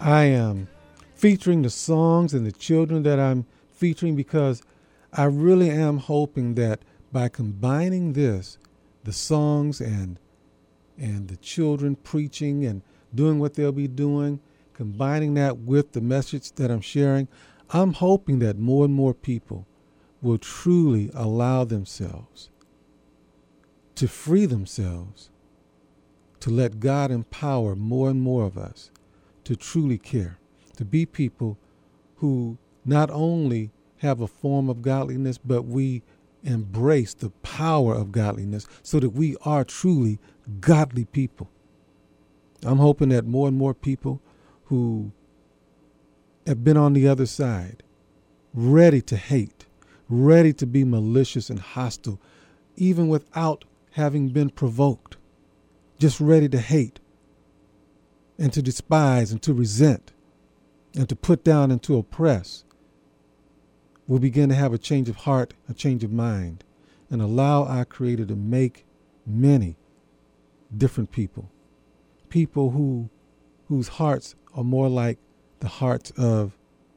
I am featuring the songs and the children that I'm featuring because I really am hoping that by combining this, the songs and the children preaching and doing what they'll be doing, combining that with the message that I'm sharing, I'm hoping that more and more people will truly allow themselves to free themselves, to let God empower more and more of us to truly care, to be people who not only have a form of godliness, but we embrace the power of godliness so that we are truly godly people. I'm hoping that more and more people who have been on the other side, ready to hate, ready to be malicious and hostile, even without having been provoked, just ready to hate and to despise and to resent and to put down and to oppress, will begin to have a change of heart, a change of mind, and allow our Creator to make many different people, people whose hearts are more like the hearts of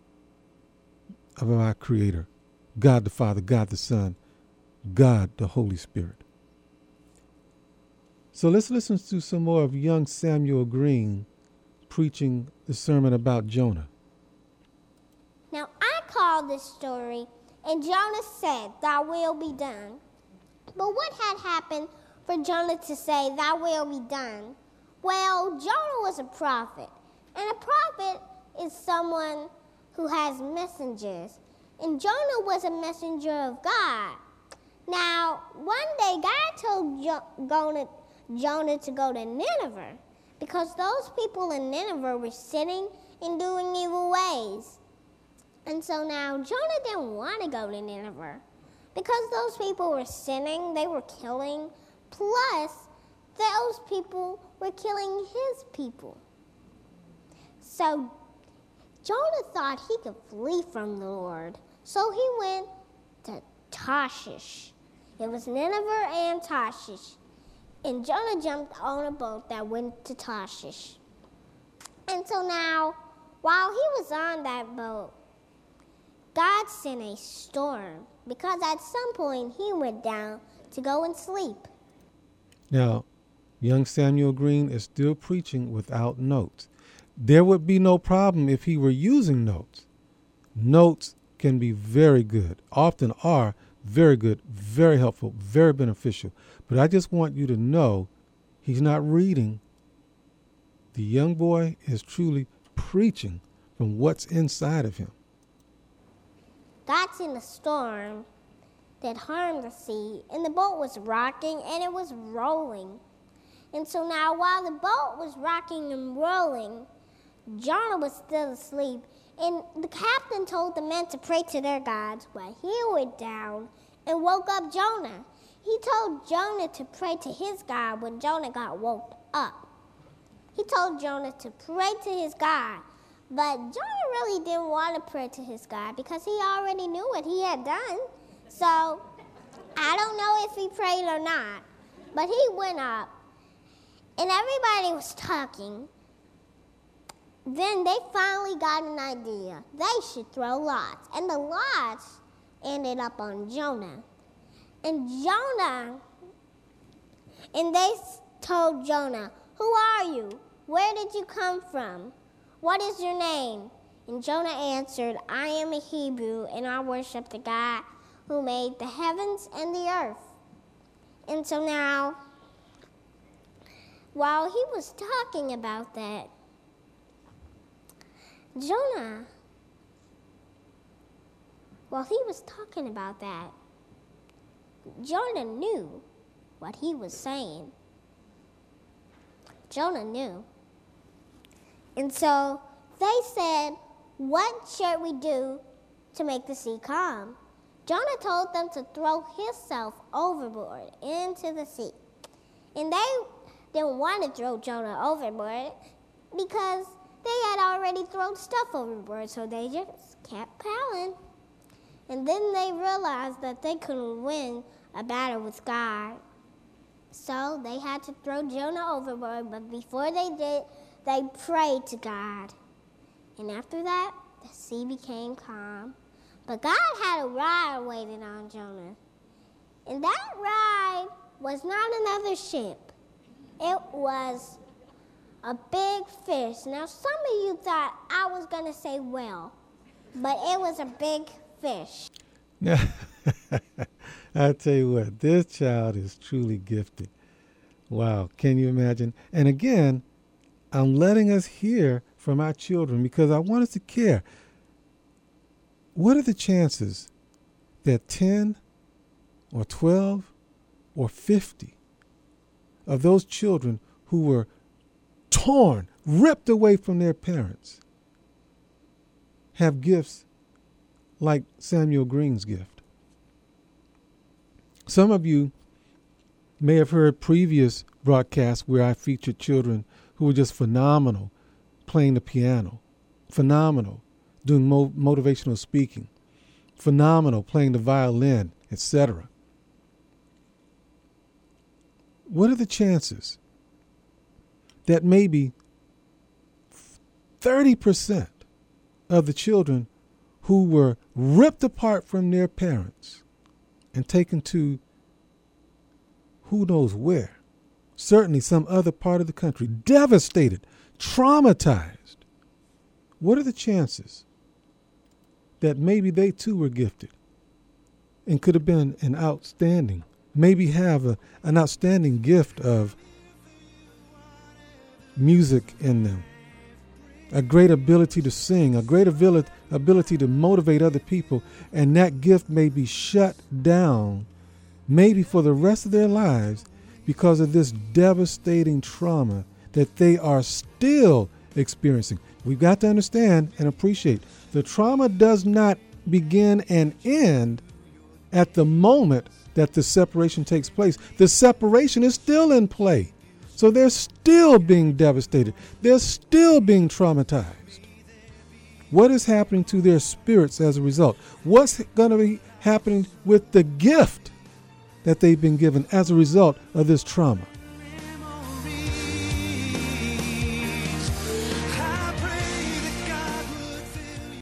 our Creator, God the Father, God the Son, God the Holy Spirit. So let's listen to some more of young Samuel Green preaching the sermon about Jonah. Now I called this story, and Jonah said, "Thy will be done." But what had happened for Jonah to say, "Thy will be done"? Well, Jonah was a prophet, and a prophet is someone who has messengers. And Jonah was a messenger of God. Now, one day God told Jonah to go to Nineveh because those people in Nineveh were sinning and doing evil ways. And so now Jonah didn't want to go to Nineveh because those people were sinning, they were killing, plus those people were killing his people. So Jonah thought he could flee from the Lord. So he went to Tarshish. It was Nineveh and Tarshish. And Jonah jumped on a boat that went to Tarshish. And so now, while he was on that boat, God sent a storm because at some point he went down to go and sleep. Now, young Samuel Green is still preaching without notes. There would be no problem if he were using notes. Notes can be very good, often are very good, very helpful, very beneficial. But I just want you to know he's not reading. The young boy is truly preaching from what's inside of him. God sent a storm that harmed the sea, and the boat was rocking and it was rolling. And so now while the boat was rocking and rolling, Jonah was still asleep, and the captain told the men to pray to their gods. Well, he went down and woke up Jonah. He told Jonah to pray to his God when Jonah got woke up. He told Jonah to pray to his God, but Jonah really didn't want to pray to his God because he already knew what he had done. So I don't know if he prayed or not, but he went up, and everybody was talking. Then they finally got an idea. They should throw lots. And the lots ended up on Jonah. And they told Jonah, "Who are you? Where did you come from? What is your name?" And Jonah answered, "I am a Hebrew, and I worship the God who made the heavens and the earth." And so now, while he was talking about that, Jonah knew what he was saying. Jonah knew. And so they said, "What should we do to make the sea calm?" Jonah told them to throw himself overboard into the sea. And they didn't want to throw Jonah overboard because they had already thrown stuff overboard, so they just kept paddling. And then they realized that they couldn't win a battle with God. So they had to throw Jonah overboard, but before they did, they prayed to God. And after that, the sea became calm. But God had a ride waiting on Jonah. And that ride was not another ship. It was a big fish. Now, some of you thought I was going to say whale, but it was a big fish. Now, I tell you what, this child is truly gifted. Wow, can you imagine? And again, I'm letting us hear from our children because I want us to care. What are the chances that 10 or 12 or 50 of those children who were torn, ripped away from their parents, have gifts like Samuel Green's gift? Some of you may have heard previous broadcasts where I featured children who were just phenomenal playing the piano, phenomenal doing motivational speaking, phenomenal playing the violin, etc. What are the chances that maybe 30% of the children who were ripped apart from their parents and taken to who knows where, certainly some other part of the country, devastated, traumatized, what are the chances that maybe they too were gifted and could have been an outstanding, maybe have an outstanding gift of music in them, a great ability to sing, a great ability to motivate other people, and that gift may be shut down maybe for the rest of their lives because of this devastating trauma that they are still experiencing. We've got to understand and appreciate the trauma does not begin and end at the moment that the separation takes place. The separation is still in play. So they're still being devastated. They're still being traumatized. What is happening to their spirits as a result? What's going to be happening with the gift that they've been given as a result of this trauma?